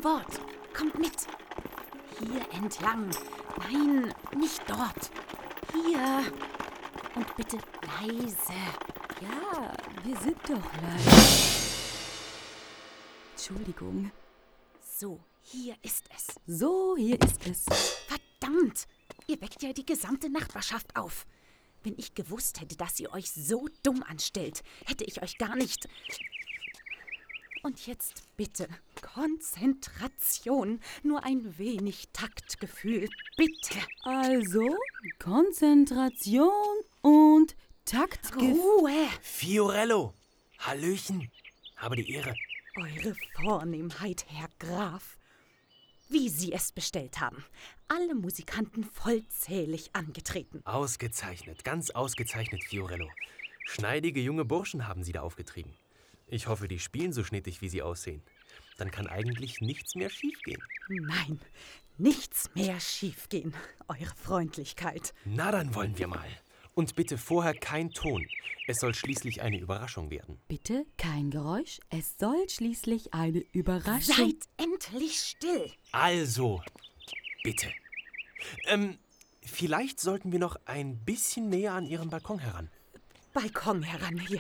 Kein Wort. Kommt mit. Hier entlang. Nein, nicht dort. Hier. Und bitte leise. Ja, wir sind doch leise. Entschuldigung. So, hier ist es. So, hier ist es. Verdammt! Ihr weckt ja die gesamte Nachbarschaft auf. Wenn ich gewusst hätte, dass ihr euch so dumm anstellt, hätte ich euch gar nicht... Und jetzt bitte, Konzentration, nur ein wenig Taktgefühl, bitte. Also, Konzentration und Taktgefühl. Ruhe! Fiorello, Hallöchen, habe die Ehre. Eure Vornehmheit, Herr Graf. Wie Sie es bestellt haben. Alle Musikanten vollzählig angetreten. Ausgezeichnet, ganz ausgezeichnet, Fiorello. Schneidige junge Burschen haben Sie da aufgetrieben. Ich hoffe, die spielen so schnittig, wie sie aussehen. Dann kann eigentlich nichts mehr schiefgehen. Nein, nichts mehr schiefgehen, Eure Freundlichkeit. Na, dann wollen wir mal. Und bitte vorher kein Ton. Es soll schließlich eine Überraschung werden. Bitte kein Geräusch. Es soll schließlich eine Überraschung. Seid endlich still. Also, bitte. Vielleicht sollten wir noch ein bisschen näher an Ihren Balkon heran. Balkon heran, ja.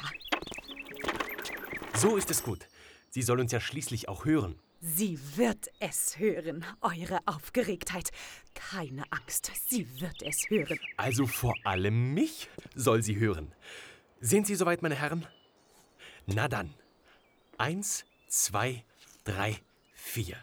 So ist es gut. Sie soll uns ja schließlich auch hören. Sie wird es hören, eure Aufgeregtheit. Keine Angst, sie wird es hören. Also vor allem mich soll sie hören. Sind Sie soweit, meine Herren? Na dann. 1, 2, 3, 4.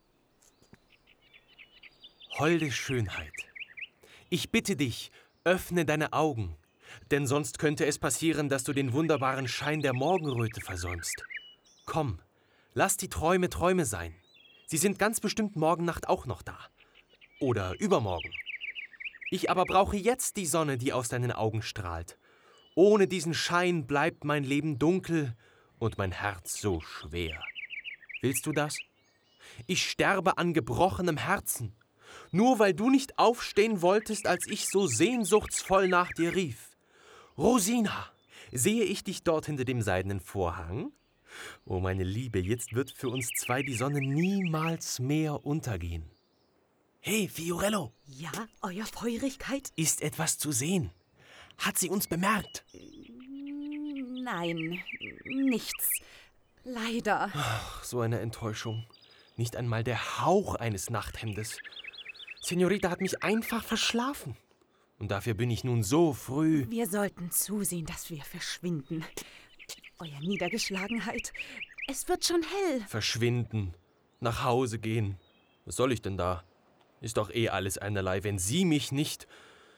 Holde Schönheit, ich bitte dich, öffne deine Augen, denn sonst könnte es passieren, dass du den wunderbaren Schein der Morgenröte versäumst. Komm, lass die Träume Träume sein. Sie sind ganz bestimmt morgen Nacht auch noch da. Oder übermorgen. Ich aber brauche jetzt die Sonne, die aus deinen Augen strahlt. Ohne diesen Schein bleibt mein Leben dunkel und mein Herz so schwer. Willst du das? Ich sterbe an gebrochenem Herzen, nur weil du nicht aufstehen wolltest, als ich so sehnsuchtsvoll nach dir rief. Rosina, sehe ich dich dort hinter dem seidenen Vorhang? Oh, meine Liebe, jetzt wird für uns zwei die Sonne niemals mehr untergehen. Hey, Fiorello! Ja, Euer Feurigkeit? Ist etwas zu sehen? Hat sie uns bemerkt? Nein, nichts. Leider. Ach, so eine Enttäuschung. Nicht einmal der Hauch eines Nachthemdes. Senorita hat mich einfach verschlafen. Und dafür bin ich nun so früh. Wir sollten zusehen, dass wir verschwinden. Euer Niedergeschlagenheit. Es wird schon hell. Verschwinden. Nach Hause gehen. Was soll ich denn da? Ist doch eh alles einerlei, wenn Sie mich nicht...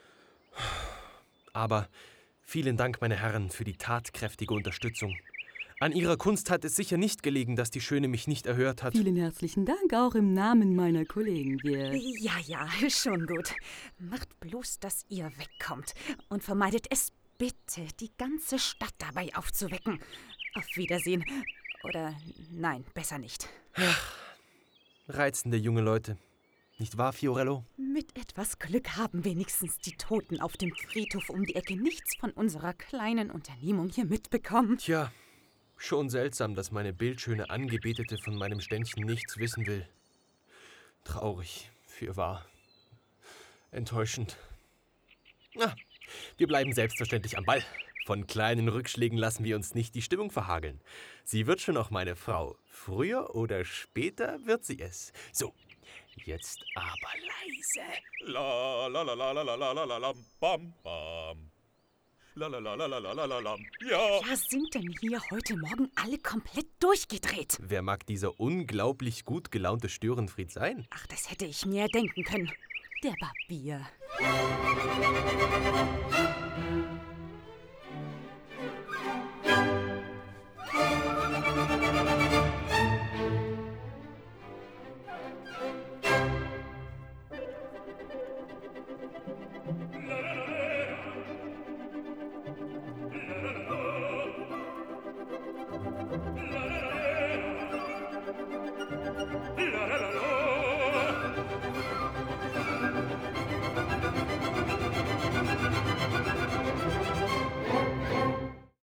Aber vielen Dank, meine Herren, für die tatkräftige Unterstützung. An Ihrer Kunst hat es sicher nicht gelegen, dass die Schöne mich nicht erhört hat. Vielen herzlichen Dank, auch im Namen meiner Kollegen. Ja, schon gut. Macht bloß, dass ihr wegkommt. Und vermeidet es bitte, die ganze Stadt dabei aufzuwecken. Auf Wiedersehen. Oder nein, besser nicht. Reizende junge Leute. Nicht wahr, Fiorello? Mit etwas Glück haben wenigstens die Toten auf dem Friedhof um die Ecke nichts von unserer kleinen Unternehmung hier mitbekommen. Tja, schon seltsam, dass meine bildschöne Angebetete von meinem Ständchen nichts wissen will. Traurig, fürwahr. Enttäuschend. Na, wir bleiben selbstverständlich am Ball. Von kleinen Rückschlägen lassen wir uns nicht die Stimmung verhageln. Sie wird schon auch meine Frau. Früher oder später wird sie es. So, jetzt aber leise. La la la la la la la la la la bam bam. La la la la la la la la la. Ja. Ja, sind denn hier heute Morgen alle komplett durchgedreht? Wer mag dieser unglaublich gut gelaunte Störenfried sein? Ach, das hätte ich mir denken können. Der Barbier.